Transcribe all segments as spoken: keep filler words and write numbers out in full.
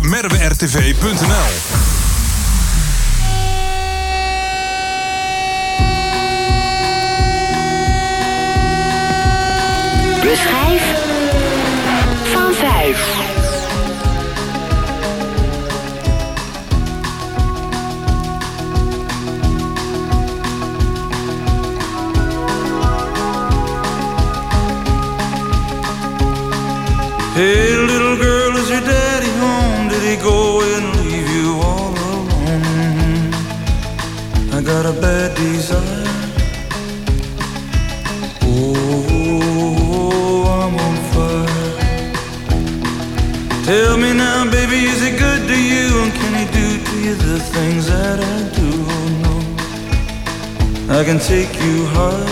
merwe r t v punt n l. De schijf van vijf. Hey little girl, is your daddy home? Did he go away and leave you all alone? I got a bad desire. Tell me now, baby, is he good to you? And can he do to you the things that I do? Oh no, I can take you high.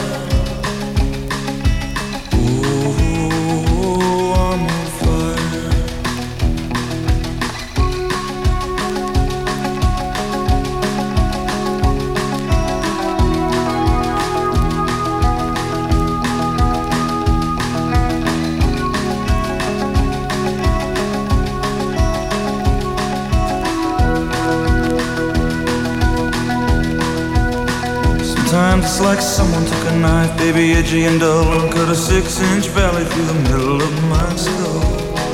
Sometimes it's like someone took a knife, baby, edgy and dull, and cut a six-inch valley through the middle of my skull.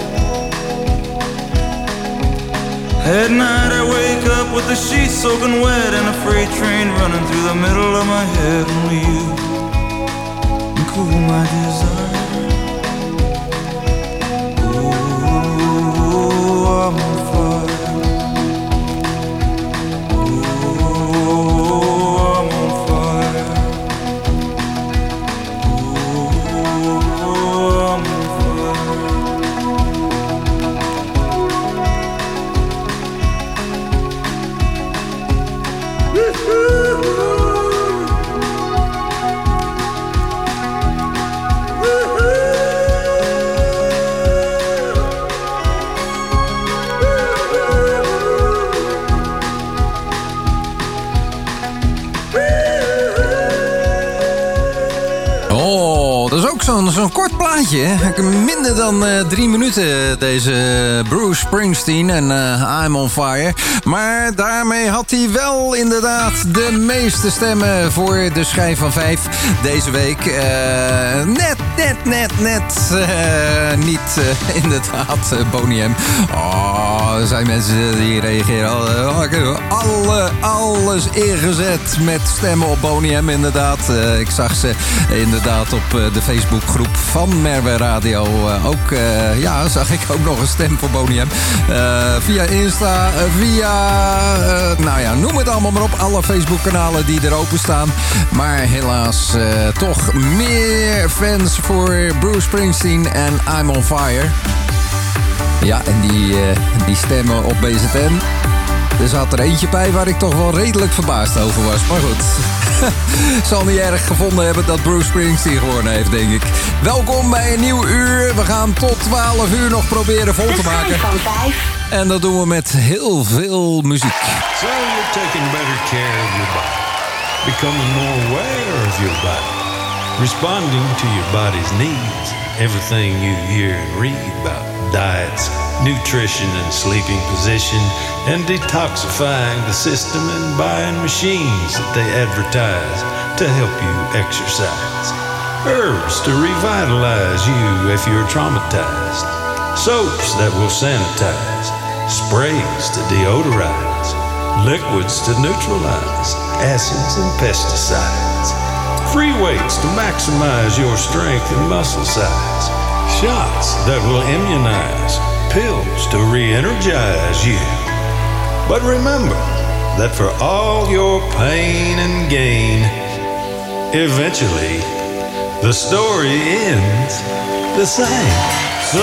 At night I wake up with the sheets soaking wet and a freight train running through the middle of my head. Only you can cool my desire. Oh, I'm on fire. Zo'n, zo'n kort plaatje. Minder dan uh, drie minuten, deze Bruce Springsteen en uh, I'm on Fire. Maar daarmee had hij wel inderdaad de meeste stemmen voor de schijf van vijf deze week. Uh, net, net, net, net uh, niet uh, inderdaad uh, Boney M. Oh, er zijn mensen die reageren. Uh, alle, alles ingezet met stemmen op Boney M inderdaad. Uh, ik zag ze inderdaad op uh, de Facebookgroep van Merwe Radio. Uh, ook, uh, ja, zag ik ook nog een stem voor Boney M. Uh, via Insta, uh, via... Uh, nou ja, noem het allemaal maar op. Alle Facebook-kanalen die er open staan. Maar helaas uh, toch meer fans voor Bruce Springsteen en I'm on Fire. Ja, en die, uh, die stemmen op B Z N. Er zat er eentje bij waar ik toch wel redelijk verbaasd over was. Maar goed, zal niet erg gevonden hebben dat Bruce Springsteen gewonnen heeft, denk ik. Welkom bij een nieuw uur. We gaan tot twaalf uur nog proberen vol te maken. En dat doen we met heel veel muziek. So you're taking better care of your body. Becoming more aware of your body. Responding to your body's needs. Everything you hear and read about diets, nutrition and sleeping position, and detoxifying the system and buying machines that they advertise to help you exercise. Herbs to revitalize you if you're traumatized. Soaps that will sanitize. Sprays to deodorize. Liquids to neutralize acids and pesticides. Free weights to maximize your strength and muscle size. Shots that will immunize. Pills to re-energize you. But remember that for all your pain and gain, eventually the story ends the same. So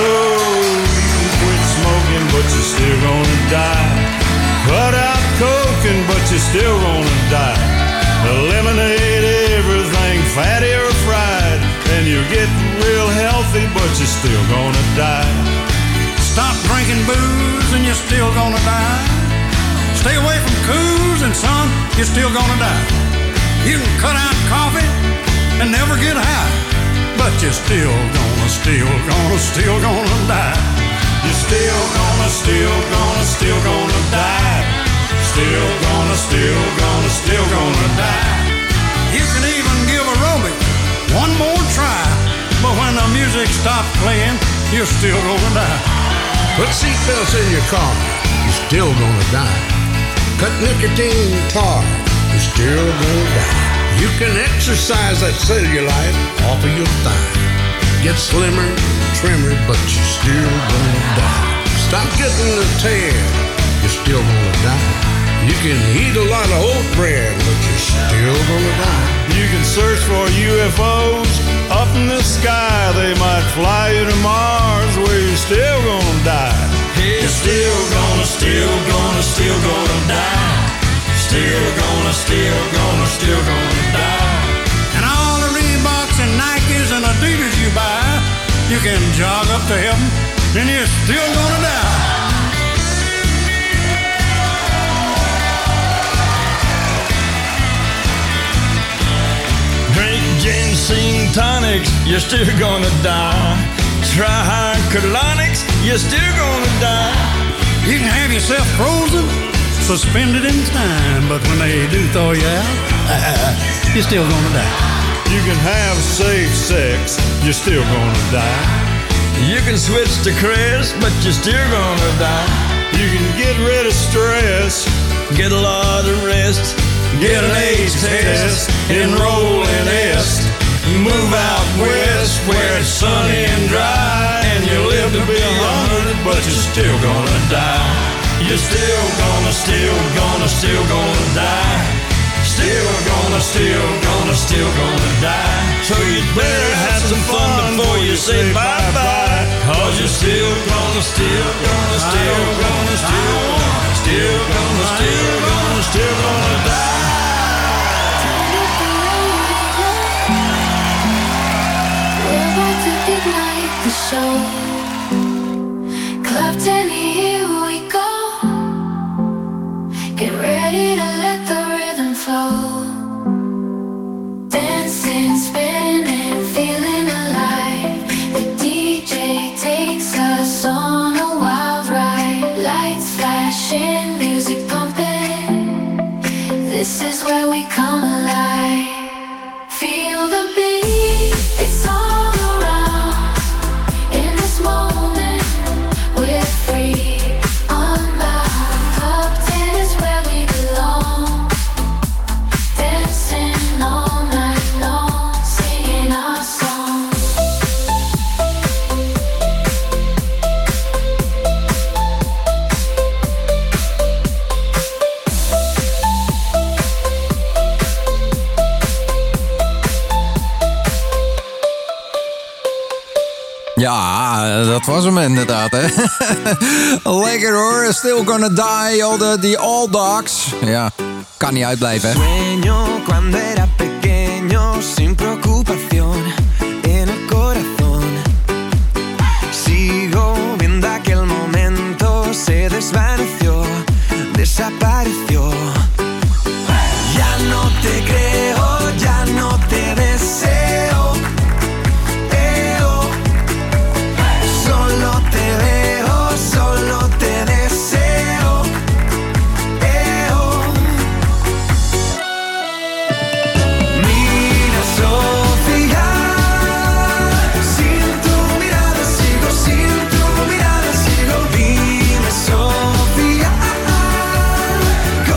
you quit smoking, but you're still gonna die. Cut out coking, but you're still gonna die. Eliminate everything fatty or fried, and you're getting real healthy, but you're still gonna die. Stop drinking booze and you're still gonna die. Stay away from coos, son, you're still gonna die. You can cut out coffee and never get high, but you're still gonna, still gonna, still gonna die. You're still gonna, still gonna, you're still gonna die. Put seatbelts in your car, you're still gonna die. Cut nicotine tar, you're still gonna die. You can exercise that cellulite off of your thigh. Get slimmer, trimmer, but you're still gonna die. Stop getting the tan, you're still gonna die. You can eat a lot of oat bread, but you're still gonna die. You can search for U F Os up in the sky. They might fly you to Mars, where you're still gonna die. You're still gonna, still gonna, still gonna die. Still gonna, still gonna, still gonna die. And all the Reeboks and Nikes and Adidas you buy, you can jog up to heaven, and you're still gonna die. Drink ginseng tonics, you're still gonna die. Try colonics, you're still gonna die. You can have yourself frozen, suspended in time, but when they do throw you out, uh, you're still gonna die. You can have safe sex, you're still gonna die. You can switch to Crest, but you're still gonna die. You can get rid of stress, get a lot of rest, get an AIDS test, enroll in S, move out west where it's sunny and dry, and you live to be a hundred, but you're still gonna die. You're still gonna, still gonna, still gonna die. Still gonna, still gonna, still gonna die. So you'd better have some fun before you say bye-bye. Cause you're still gonna, still gonna, still gonna, still gonna, still gonna, still gonna, still gonna die. We're about to ignite the show. Club ten, here we go. Get ready to let the rhythm flow. Dancing, spinning and feeling alive. The D J takes us on a wild ride. Lights flashing, music pumping. This is where we come alive. Feel the beat, it's all around. In this moment, we're free. Unbound, Club ten is where we belong. Dancing all night long, singing our songs. Ja, dat was hem inderdaad, hè. Lekker hoor, Still Gonna Die, all the, the All Dogs. Ja, kan niet uitblijven, hè. Sueño cuando era pequeño, sin preocupación en el corazón. Sigo viendo aquel momento, se desvaneció, desapareció. Ya no te creo, ya no te deseo. Solo te veo, solo te deseo. Eh, oh. Mira, Sofía, sin tu mirada sigo, sin tu mirada sigo. Dime, Sofía,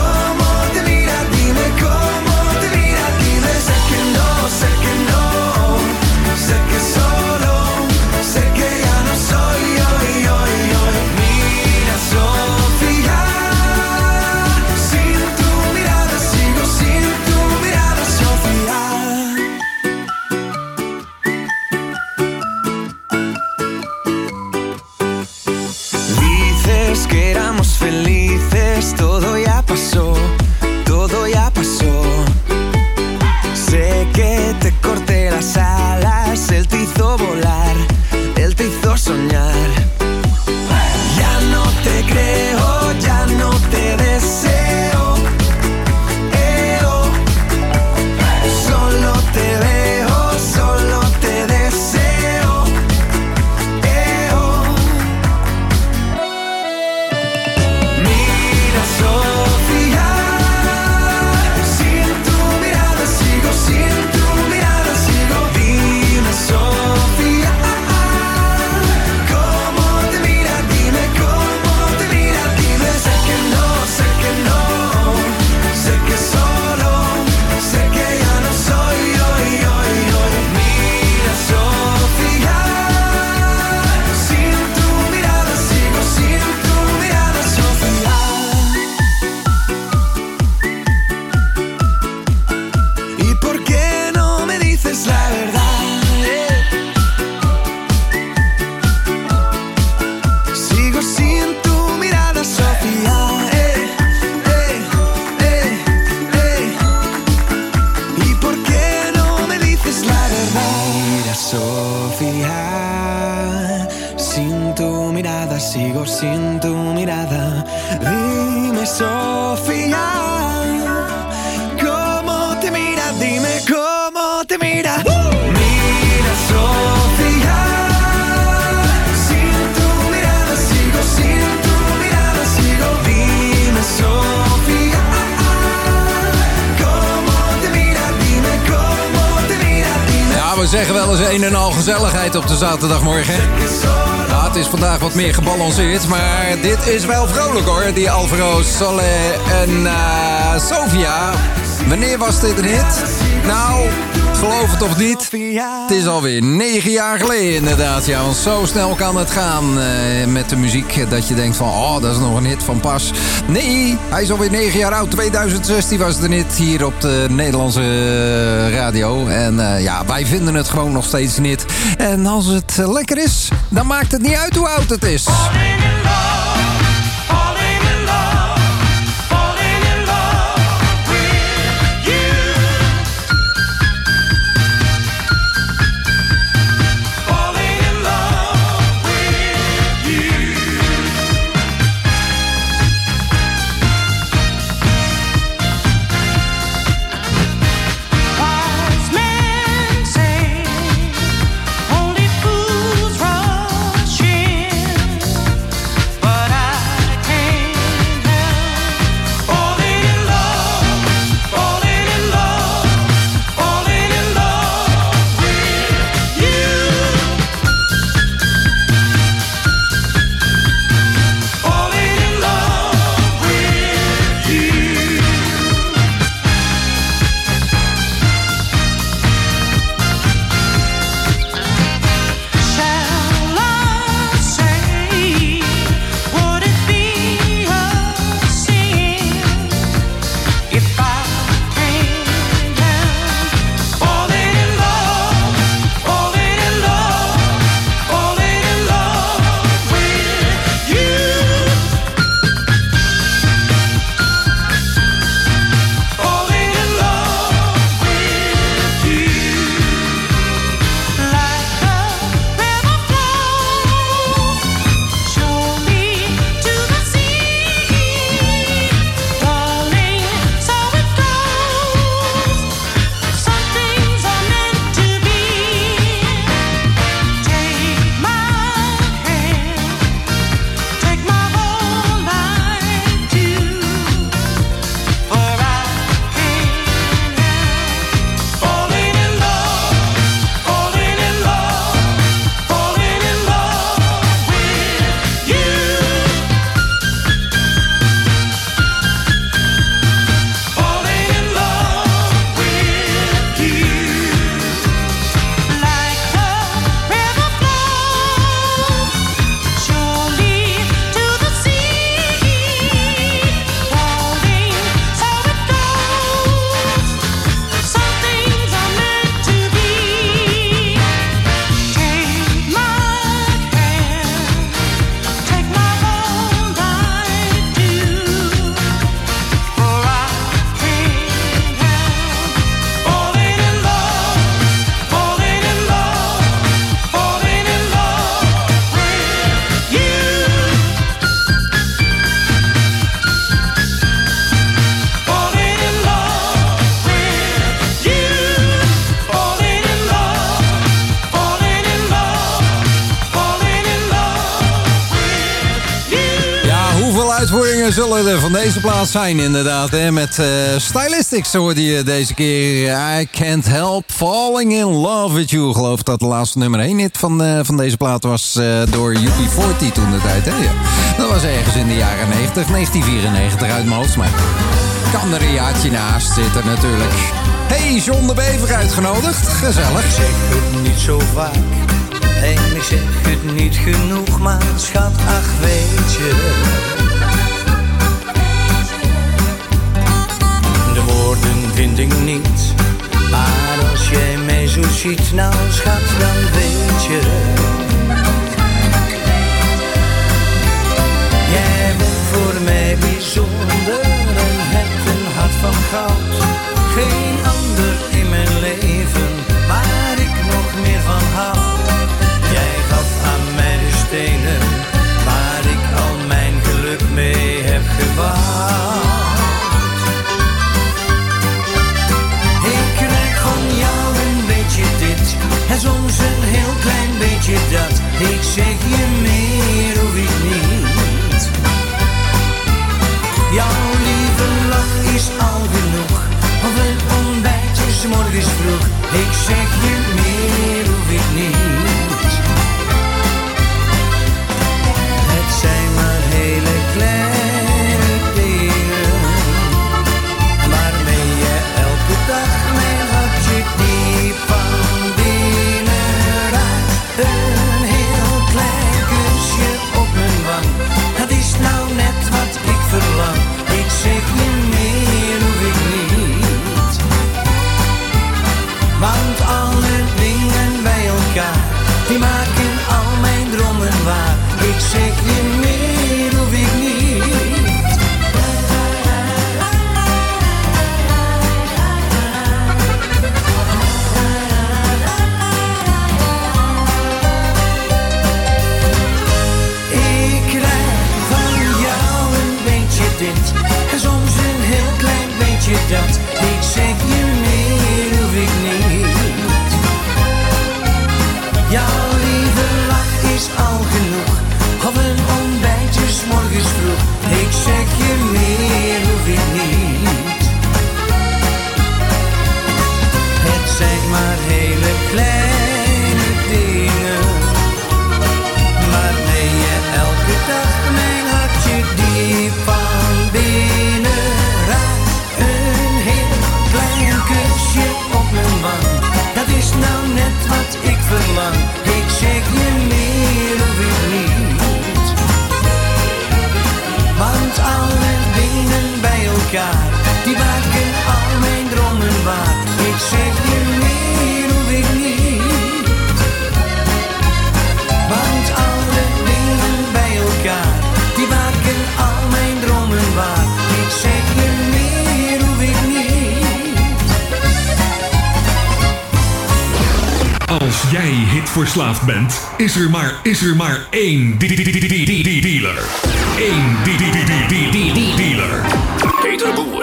Sofía. ¿Cómo te mira? Dime cómo te mira. Mira, Sofía. Sin tu mirada sigo, sin tu mirada sigo. Dime, Sofía. ¿Cómo te mira? Dime cómo te mira. Dime. Ja, we zeggen wel eens een en al gezelligheid op de zaterdagmorgen. Ja, het is vandaag wat meer gebalanceerd, maar dit is wel vrolijk hoor. Die Alvaro Soler en uh, Sofia. Wanneer was dit een hit? Nou, geloof het of niet. Het is alweer negen jaar geleden inderdaad. Ja, want zo snel kan het gaan uh, met de muziek. Dat je denkt van, oh, dat is nog een hit van pas. Nee, hij is alweer negen jaar oud. tweeduizend zestien was het een hit hier op de Nederlandse radio. En uh, ja, wij vinden het gewoon nog steeds een hit. En als het uh, lekker is, dan maakt het niet uit hoe oud het is. Zullen er van deze plaats zijn inderdaad. Hè? Met uh, Stylistics hoorde je deze keer. I Can't Help Falling in Love With You. Ik geloof dat de laatste nummer één hit van, uh, van deze plaat was uh, door U B veertig toen de tijd. Hè? Ja. Dat was ergens in de jaren negentig, negentien vierennegentig uit mijn hoofd. Maar kan er een jaartje naast zitten natuurlijk. Hey, John de Bever uitgenodigd. Gezellig. Ik zeg het niet zo vaak. En ik zeg het niet genoeg. Maar schat, ach weet je. Woorden vind ik niet, maar als jij mij zo ziet, nou schat, dan weet je. Jij bent voor mij bijzonder en hebt een hart van goud. Geen ander in mijn leven waar ik nog meer van hou. Jij gaf aan mij de stenen waar ik al mijn geluk mee heb gebouwd. soms een heel klein beetje dat. Ik zeg je meer hoef ik niet. Jouw lieve lach is al genoeg. Of een ontbijtje 's morgens vroeg. Ik zeg je meer hoef ik niet. Het zijn maar hele kleine dingen, waarmee je elke dag mijn hartje diep van binnen raakt. Een heel klein kusje op mijn wang, dat is nou net wat ik verlang. Ik zeg je meer hoef ik niet. Want alle dingen bij elkaar, die maken al mijn dromen waar. Ik zeg je meer hoef ik niet. Ik krijg van jou een beetje dit en soms een heel klein beetje dat. Ik zeg je meer hoef ik niet. Jouw lieve lach is al genoeg. Of een ontbijtje 's morgens vroeg. Ik zeg je meer hoef ik niet. Het zijn maar hele kleine dingen, waarmee je elke dag mijn hartje diep van binnen raakt. Een heel klein kusje op mijn wang, dat is nou net wat ik verlang. Ik zeg je meer hoef ik niet. Want alle dingen bij elkaar, die maken al mijn dromen waar. Ik zeg je meer hoef ik niet. Want alle dingen bij elkaar, die maken al mijn dromen waar. Ik zeg je meer hoef ik niet. Als jij hitverslaafd bent, is er maar, is er maar één dealer. Eén dealer. Peter Boer.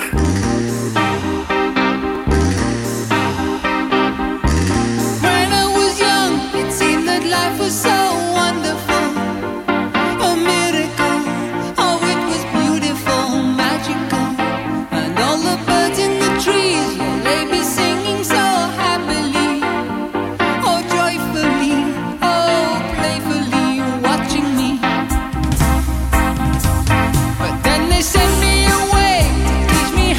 When I was young, it seemed that life was so wonderful, a miracle. Oh, it was beautiful, magical, and all the birds in the trees, well, they be singing so happily, oh joyfully, oh playfully, watching me. But then they sent me away to teach me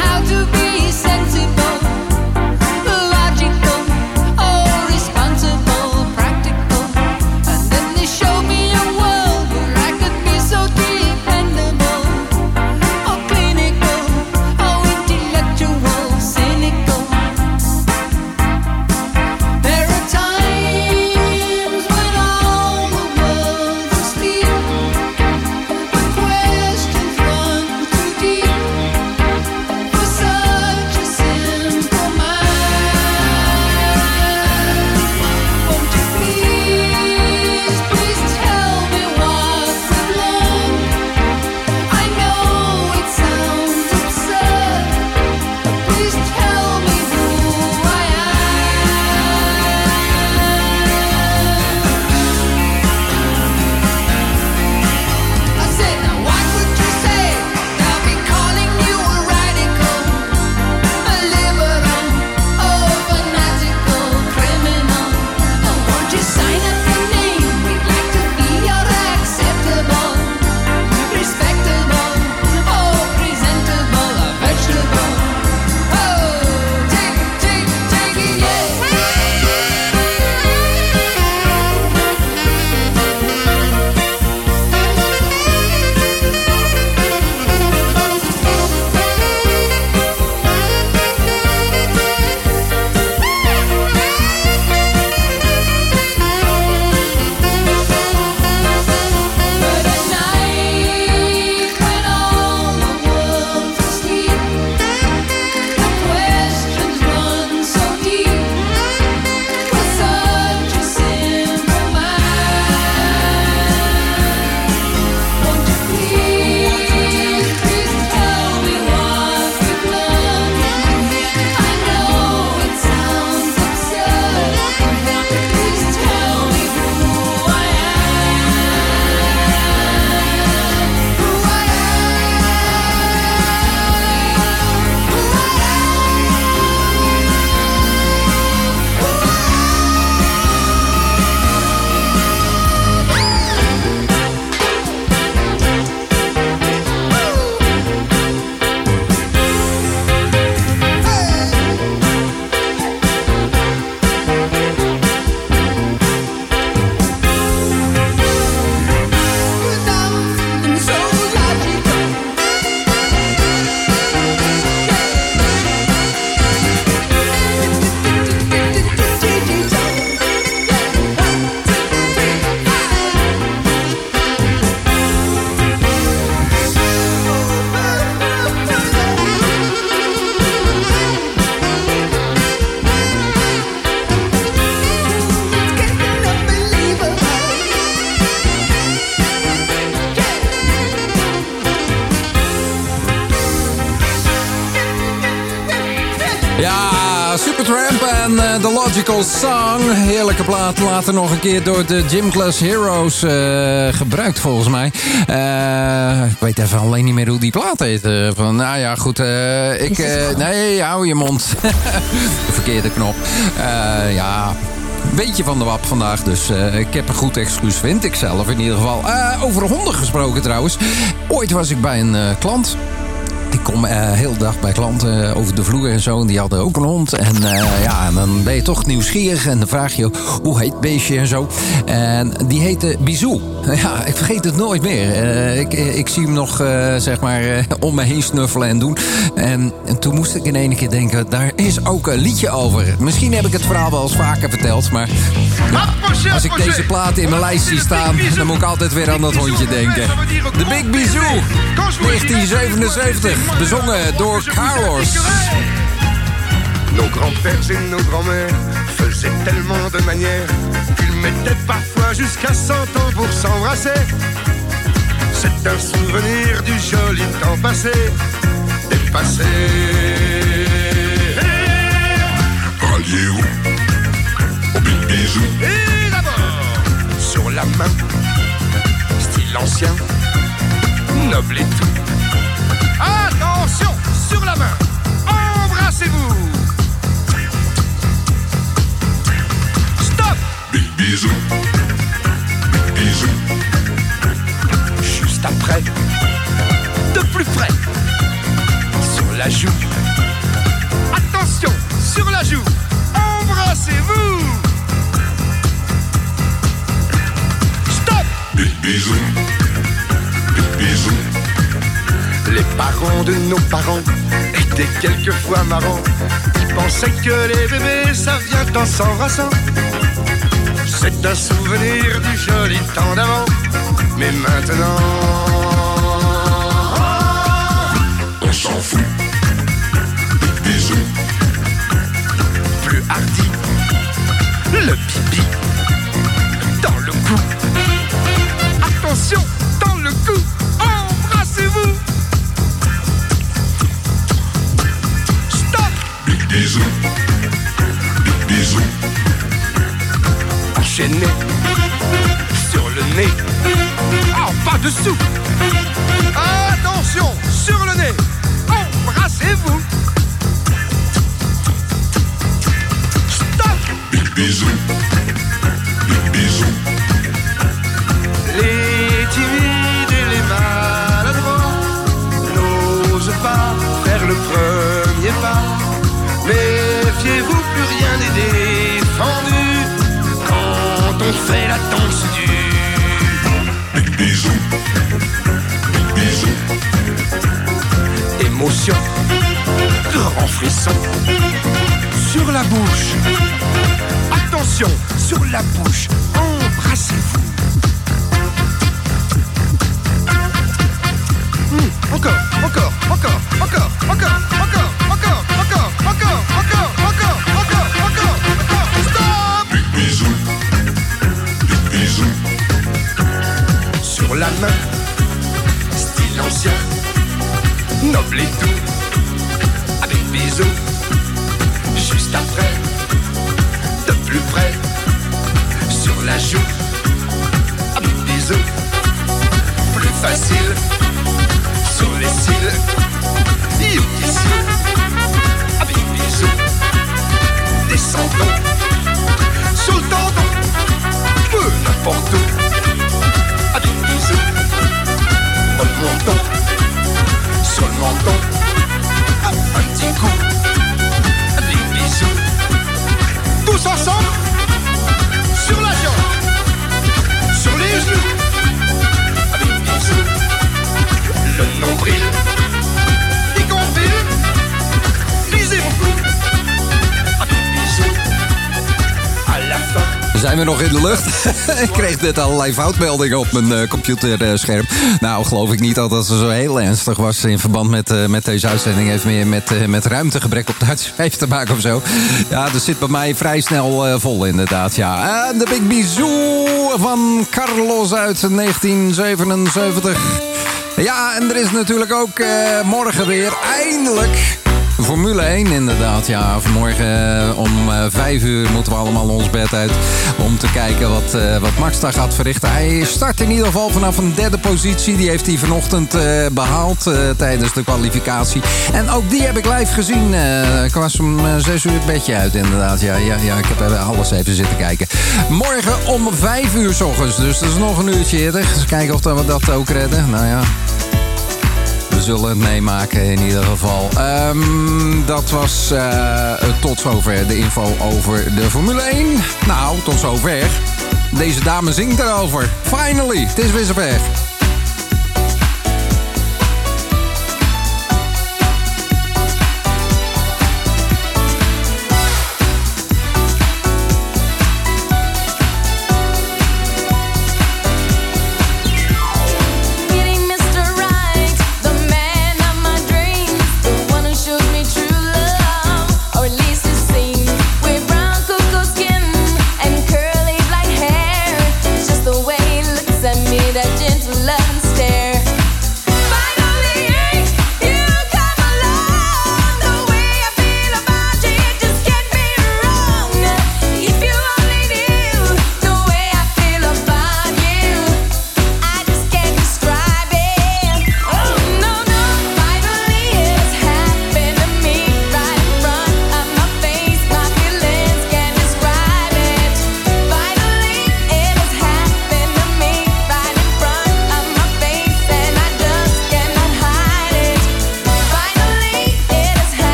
Ja, Supertramp en uh, The Logical Song. Heerlijke plaat. Later nog een keer door de Gym Class Heroes uh, gebruikt, volgens mij. Uh, ik weet even alleen niet meer hoe die plaat heet. Uh, van, nou ja, goed. Uh, ik, uh, nee, hou je mond. De verkeerde knop. Uh, ja... Beetje van de wap vandaag, dus uh, ik heb een goed excuus, vind ik zelf in ieder geval. Uh, over honden gesproken trouwens. Ooit was ik bij een uh, klant. Ik kom uh, heel de dag bij klanten uh, over de vloer en zo. En die hadden ook een hond. En uh, ja, en dan ben je toch nieuwsgierig. En dan vraag je, hoe heet het beestje en zo. En die heette Bizou. Ja, ik vergeet het nooit meer. Uh, ik, ik zie hem nog, uh, zeg maar, uh, om me heen snuffelen en doen. En, en toen moest ik in één keer denken, daar is ook een liedje over. Misschien heb ik het verhaal wel eens vaker verteld. Maar ja, als ik deze plaat in mijn lijst zie staan, dan moet ik altijd weer aan dat hondje denken. De Big Bizou, negentien zevenenzeventig. Bezongen door Carlos. Nos grands-pères et nos grands-mères faisaient tellement de manières qu'ils mettaient parfois jusqu'à cent ans pour s'embrasser. C'est un souvenir du joli temps passé, dépassé. Alliez-vous au Big Bizou. Et d'abord, sur la main, style ancien, noble et tout. Attention, sur la main, embrassez-vous. Stop. Big Bizou, Big Bizou. Juste après, de plus près, sur la joue. Attention, sur la joue, embrassez-vous. Stop. Big Bizou, Big Bizou. Les parents de nos parents étaient quelquefois marrants. Ils pensaient que les bébés, ça vient en s'embrassant. C'est un souvenir du joli temps d'avant. Mais maintenant, on s'en fout. Big Bizou. Plus hardi, le pipi dans le cou. Attention, dans le cou, embrassez-vous. Big Bizou, Big Bizou. Enchaîné sur le nez. Oh, pas dessous. Attention, sur le nez. Embrassez-vous. Stop. Big Bizou, Big Bizou. Les timides et les maladroits n'osent pas faire le premier pas. Méfiez-vous, plus rien n'est défendu quand on fait la danse du Big Bizou, Big Bizou. Émotion, grand frisson sur la bouche. Attention, sur la bouche, embrassez-vous. Mmh, encore, encore, encore, encore, encore, encore, encore, encore, encore, encore, encore, encore, encore, encore, stop. Big Bizou, Big Bizou. Sur la main, style ancien, noble et doux, avec bisous. Juste après, de plus près, sur la joue, avec bisous. Plus facile, sur les cils, you ici, avec bisous. Descendons, sur le tendon, peu n'importe où, avec bisous. Remontons, sur le menton, un petit coup, avec bisous. Tous ensemble, sur la jambe, sur les genoux, avec bisous. Le nombril, y compris, lisez beaucoup, avec bisous. À la fin. Zijn we nog in de lucht? Ik kreeg net allerlei foutmeldingen op mijn uh, computerscherm. Nou, geloof ik niet dat dat zo heel ernstig was in verband met, uh, met deze uitzending. Heeft meer met, uh, met ruimtegebrek op Duits heeft te maken of zo. Ja, dat zit bij mij vrij snel uh, vol inderdaad, ja. En de Big Bizou van Carlos uit negentien zevenenzeventig. Ja, en er is natuurlijk ook uh, morgen weer eindelijk Formule één inderdaad, ja. Vanmorgen om uh, vijf uur moeten we allemaal ons bed uit om te kijken wat, uh, wat Max daar gaat verrichten. Hij start in ieder geval vanaf een derde positie. Die heeft hij vanochtend uh, behaald uh, tijdens de kwalificatie. En ook die heb ik live gezien. Uh, ik was om uh, zes uur het bedje uit inderdaad. Ja, ja, ja, ik heb alles even zitten kijken. Morgen om vijf uur 's ochtends, dus dat is nog een uurtje eerder. Dus kijken of we dat ook redden. Nou ja. We zullen het meemaken in ieder geval. Um, dat was uh, tot zover de info over de Formule één. Nou, tot zover. Deze dame zingt erover. Finally, het is weer zover.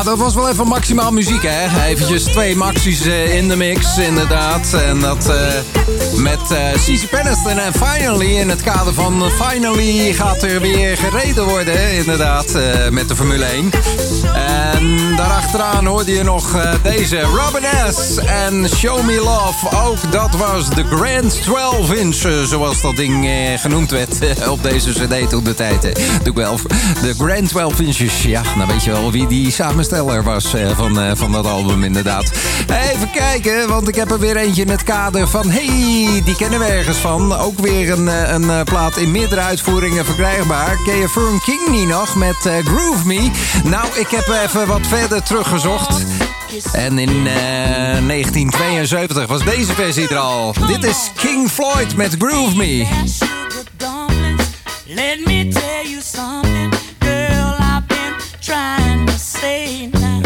dat was wel even maximaal muziek, hè? Eventjes twee maxies uh, in de mix, inderdaad. En dat uh, met uh, Cici Peniston en Finally. In het kader van uh, Finally gaat er weer gereden worden, inderdaad, uh, met de Formule één. En daarachteraan hoorde je nog uh, deze Robin S. en Show Me Love. Ook dat was de Grand twaalf inch, uh, zoals dat ding uh, genoemd werd uh, op deze cd toen de tijd. Uh, de, twaalf, de Grand twaalf inches, ja, nou weet je wel wie die samensteller was uh, van, uh, van dat album inderdaad. Even kijken, want ik heb er weer eentje in het kader van... hey, die kennen we ergens van. Ook weer een, een, een plaat in meerdere uitvoeringen verkrijgbaar. Ken je Fern King niet nog met uh, Groove Me? Nou, ik heb even wat verder teruggezocht. En in uh, negentien tweeënzeventig was deze versie er al. Dit is King Floyd met Groove Me. Let me tell you something, girl, I've been trying to say now.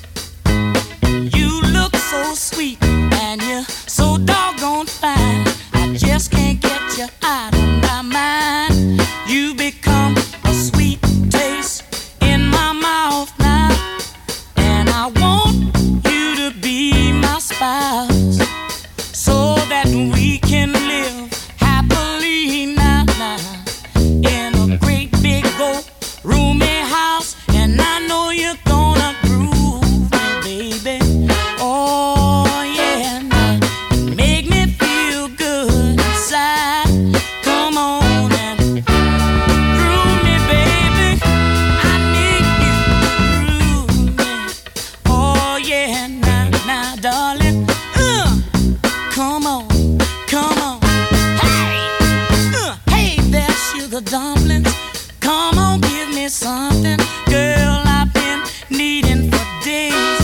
You look so sweet and you're so doggone fine. I just can't get you out of my mind. You become a sweet taste in my mouth now. And I want you to be my spouse, so that we can live happily now, now. In a great big old roomy house. And I know you're gonna groove me, baby. Oh yeah, now make me feel good inside. Come on and groove me, baby. I need you to groove me. Oh yeah, now, now, darling. Uh, come on, come on. Hey, uh, hey there, sugar dumplings. Come on, give me something, girl, I've been needing for days.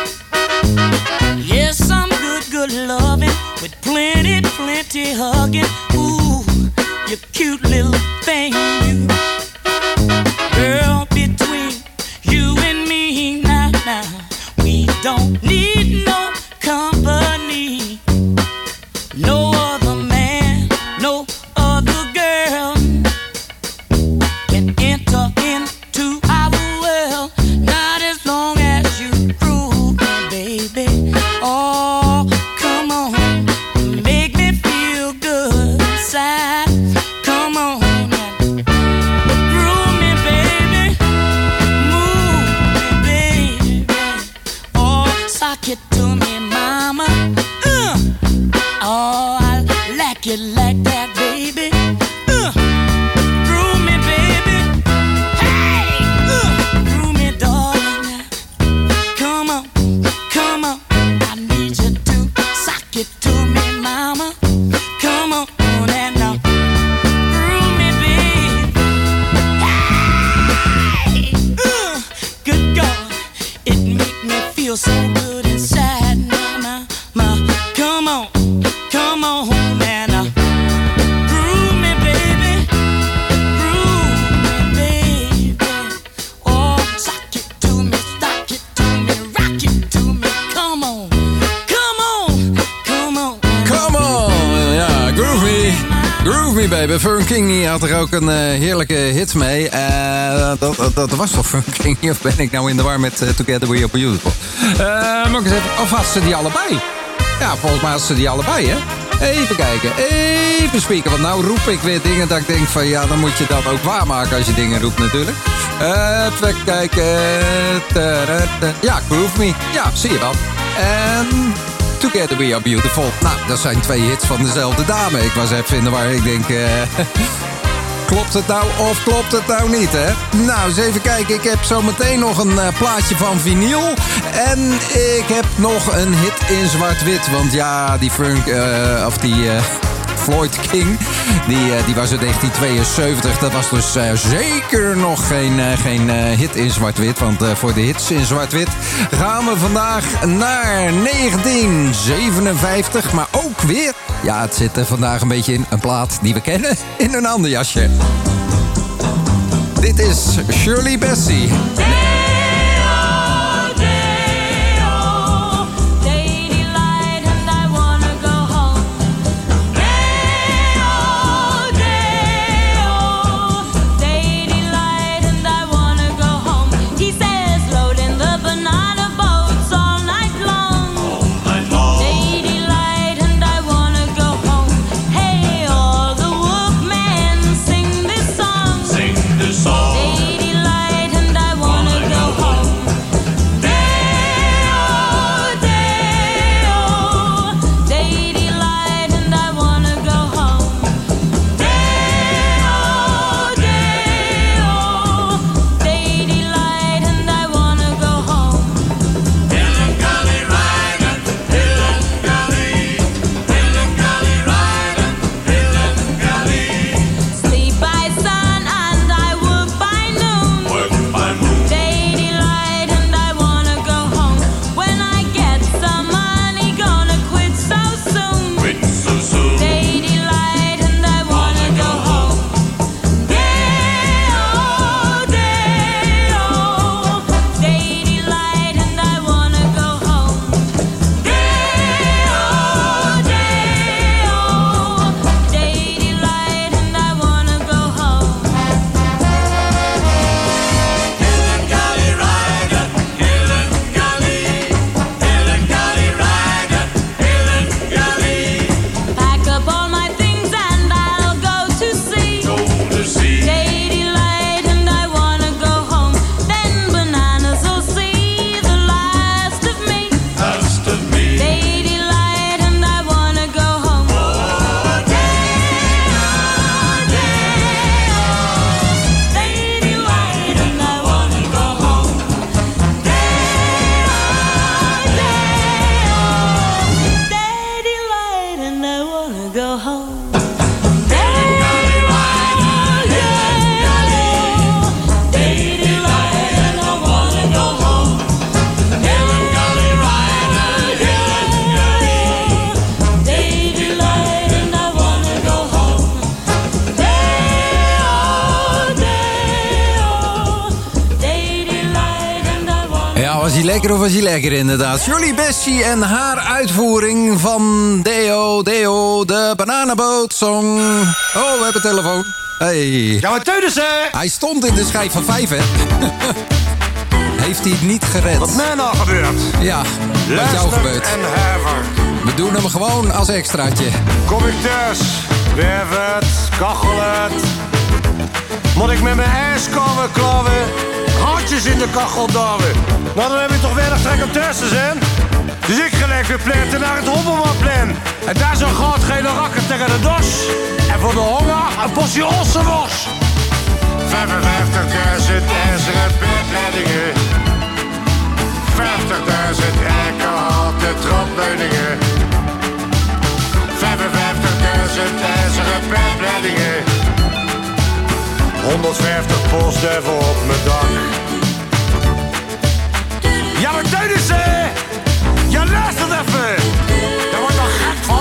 Yes, some good, good loving with plenty, plenty hugging. Ooh, you cute little thing, you. Girl, between you and me now, now, we don't need no company. No other man, no other girl can enter into our world, not as long as you groove me, baby. Oh, come on, make me feel good inside. Come on and groove me, baby. Move me, baby. Oh, sock it to me, mama. Uh, oh, I like it like that, baby. Uh, groove me, baby. Hey, uh, groove me, darling. Come on, come on. I need you to sock it to me, mama. Come on, and now groove me, baby. Hey, uh, good God, it make me feel so good inside. Now, now, now, come on, come on, and now groove me, baby. Groove me, baby. Oh, sock it to me, stock it to me, rock it to me. Come on, come on, come on. Come on, ja, Groove Me. Groove Me, baby. Fern King die had er ook een uh, heerlijke hit mee. Uh, dat, dat, dat was toch Fern King? Of ben ik nou in de war met uh, Together We Are Beautiful? Uh, moet ik eens even... Of had ze die allebei? Ja, volgens mij had ze die allebei, hè? Even kijken, even spieken. Want nou roep ik weer dingen dat ik denk van... ja, dan moet je dat ook waarmaken als je dingen roept natuurlijk. Uh, even kijken. Ja, Groove Me. Ja, zie je wel. En... Together We Are Beautiful. Nou, dat zijn twee hits van dezelfde dame. Ik was even in de war. Ik denk... Uh, klopt het nou of klopt het nou niet, hè? Nou, eens even kijken. Ik heb zo meteen nog een uh, plaatje van vinyl. En ik heb nog een hit in zwart-wit. Want ja, die Funk... Uh, of die... Uh, Floyd King, die, uh, die was in negentien tweeënzeventig. Dat was dus uh, zeker nog geen, uh, geen uh, hit in zwart-wit. Want uh, voor de hits in zwart-wit gaan we vandaag naar negentien zevenenvijftig. Maar ook weer, ja, het zit er vandaag een beetje in, een plaat die we kennen in een ander jasje. Dit is Shirley Bassey. Banana was hij lekker of was hij lekker inderdaad. Shirley Bassey en haar uitvoering van Deo, Deo, de Bananaboot song. Oh, we hebben telefoon. Hey. Ja, wat Teunissen? Hij stond in de schijf van vijf, hè? Heeft hij het niet gered? Wat mij nou gebeurt? Ja, wat jou gebeurt. en hever. We doen hem gewoon als extraatje. Kom ik thuis, werf het, kachel het. Moet ik met mijn ijskorven klauwen, handjes in de kachel douwen. Nou, dan heb je toch weinig trek om thuis te zijn. Dus ik gelijk weer pleiten naar het Hoppermanplein. En daar zo gaat geen rakken tegen de dos. En voor de honger een portie ossenworst. vijfenvijftigduizend ijzeren pijpleidingen. vijftigduizend eikenhouten trapleuningen. vijfenvijftigduizend ijzeren pijpleidingen. honderdvijftig postduiven op mijn dak. Ja, maar Teunissen! Ja, luister even! Daar word ik nog gek van.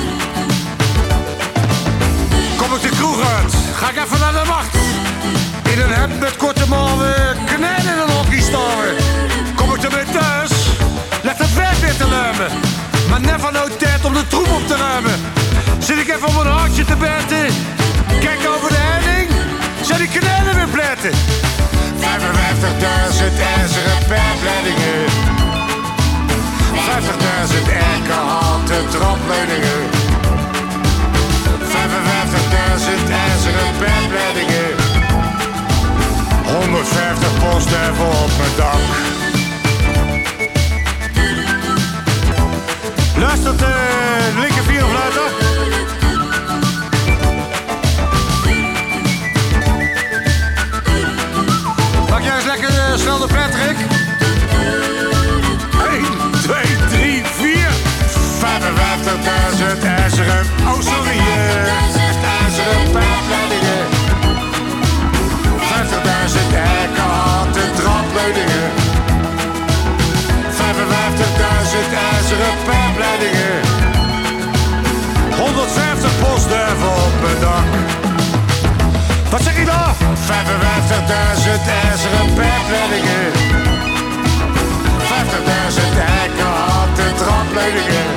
Kom ik de kroeg uit, ga ik even naar de wacht. In een hemd met korte mouwen, knijden in een hockey staan. Kom ik ermee thuis, leg het werk weer te luimen. Maar never no tijd om de troep op te ruimen. Zit ik even op een hartje te bijten, kijk over de helling, zijn die knijden weer pleiten. vijfenvijftigduizend ijzeren pijpleidingen. vijftigduizend eikenhouten trapleuningen. vijfenvijftigduizend ijzeren pijpleidingen. honderdvijftig postduiven op mijn dak. Luistert de uh, linker vierfluiter. Pak jij eens lekker uh, snel de Patrick. één, twee, drie, vier. vijfenvijftigduizend ijzeren, oh sorry, uh, ijzeren pijpleidingen. vijftigduizend eikenhouten trapleuningen. vijfenvijftigduizend ijzeren pijpleidingen. honderdvijftig postduiven op mijn dak. Wat zeg je nou? vijfenvijftigduizend ijzeren pijpleidingen. vijftigduizend eikenhouten trapleuningen.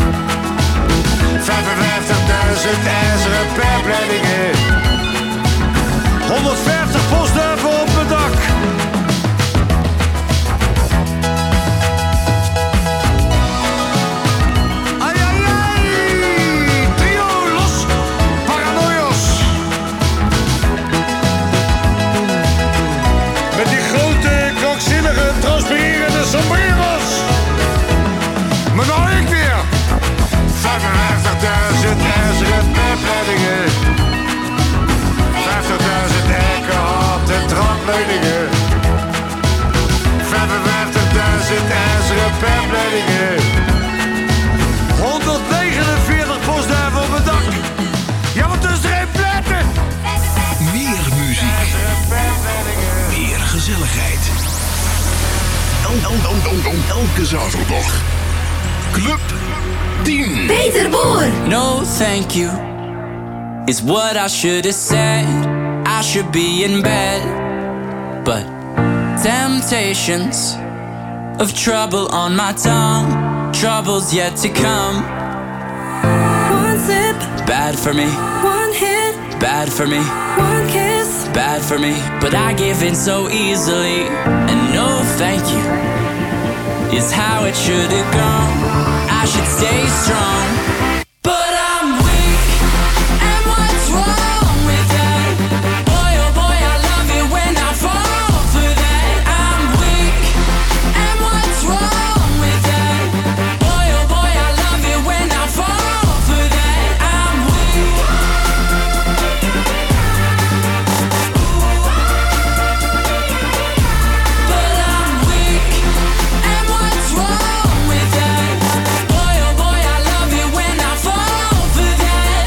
vijfenvijftigduizend ijzeren pijpleidingen. honderdvijftig postduiven op mijn dak. Ai, ai, ai. Trio los paranoios. Met die grote, krankzinnige, transpirerende sombreros. Maar nou ik weer. vijfenvijftigduizend ijzeren pijpleidingen. vijftigduizend eikenhouten trapleuningen. vijfenvijftigduizend ijzeren pijpleidingen. honderdnegenenveertig postduiven op het dak. Ja, wat is er een pleiten? Meer muziek. Meer gezelligheid. El, el, el, el, el, elke zaterdag. Club tien. Peter Boer. No, thank you. It's what I should have said. I should be in bed. But temptations of trouble on my tongue. Trouble's yet to come. One sip. Bad for me. One hit. Bad for me. One kiss. Bad for me. But I give in so easily. And no, thank you is how it should have gone. I should stay strong. But I'm weak. And what's wrong with that? Boy, oh boy, I love it when I fall for that. I'm weak. And what's wrong with that? Boy, oh boy, I love it when I fall for that. I'm weak. But I'm weak. And what's wrong with that? Boy, oh boy, I love it when I fall for that.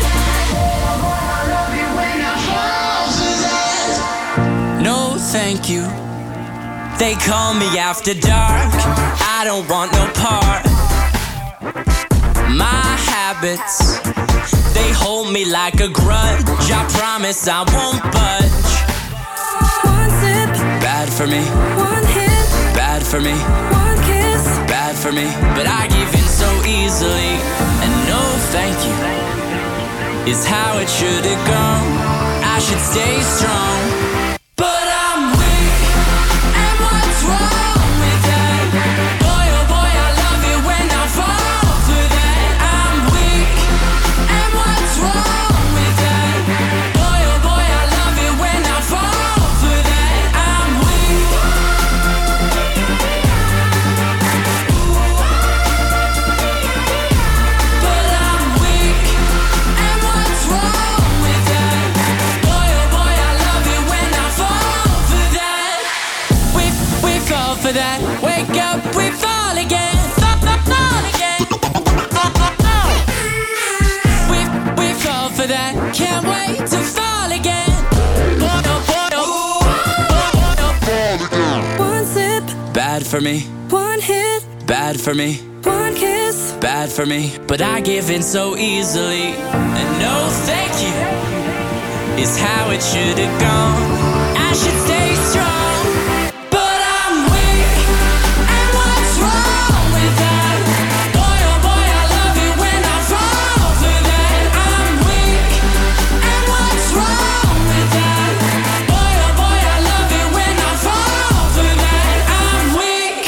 No, thank you. They call me after dark. I don't want no part. My habits, they hold me like a grudge. I promise I won't budge. One sip. Bad for me. One hit. Bad bad for me. One kiss, Bad for me, but I give in so easily. And no thank you is how it should have gone. I should stay strong, but I'm weak. And what's wrong with that? Boy, oh boy, I love it when I fall for that. I'm weak. And what's wrong with that? Boy, oh boy, I love it when I fall for that. I'm weak. But I'm weak. And what's wrong with that? Boy, oh boy, I love it when I fall for that. We, we fall for that. Wake up, we fall again. Fall, fall, fall again. We, we fall for that. Can't wait to fall again. Boy, oh boy, oh. Boy, oh, boy. one sip, Bad for me, one hit, bad for me, one kiss. bad for me. But I give in so easily. And no thank you is how it should have gone. I should stay strong, but I'm weak. And what's wrong with that? Boy, oh boy, I love it when I fall for that. I'm weak. And what's wrong with that? Boy, oh boy, I love it when I fall for that. I'm weak.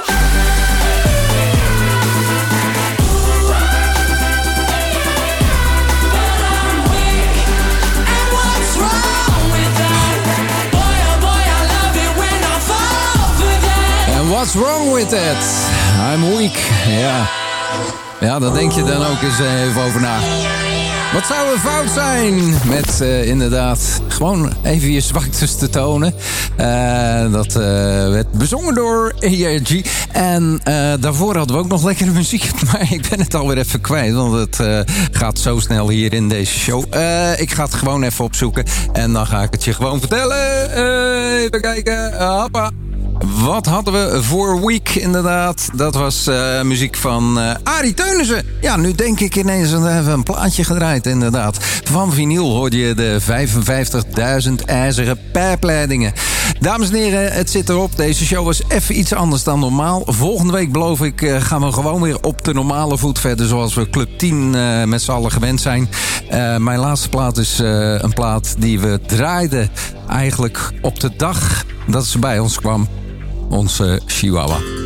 But I'm weak. And what's wrong with that? Boy, oh boy, I love it when I fall for that. And what's wrong with that? I'm weak. Ja. Ja, daar denk je dan ook eens even over na. Wat zou er fout zijn met uh, inderdaad gewoon even je zwaktes te tonen. Uh, dat uh, werd bezongen door A R G. En uh, daarvoor hadden we ook nog lekkere muziek. Maar ik ben het alweer even kwijt. Want het uh, gaat zo snel hier in deze show. Uh, ik ga het gewoon even opzoeken. En dan ga ik het je gewoon vertellen. Uh, even kijken. Uh, hoppa. Wat hadden we voor Week inderdaad? Dat was uh, muziek van uh, Arie Teunissen. Ja, nu denk ik ineens even een plaatje gedraaid inderdaad. Van vinyl hoorde je de vijfenvijftigduizend ijzeren pijpleidingen. Dames en heren, het zit erop. Deze show was even iets anders dan normaal. Volgende week beloof ik uh, gaan we gewoon weer op de normale voet verder. Zoals we Club tien uh, met z'n allen gewend zijn. Uh, mijn laatste plaat is uh, een plaat die we draaiden eigenlijk op de dag dat ze bij ons kwam. Onze Chihuahua.